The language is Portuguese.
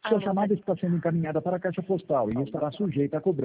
Sua chamada está sendo encaminhada para a caixa postal e estará sujeita a cobrança.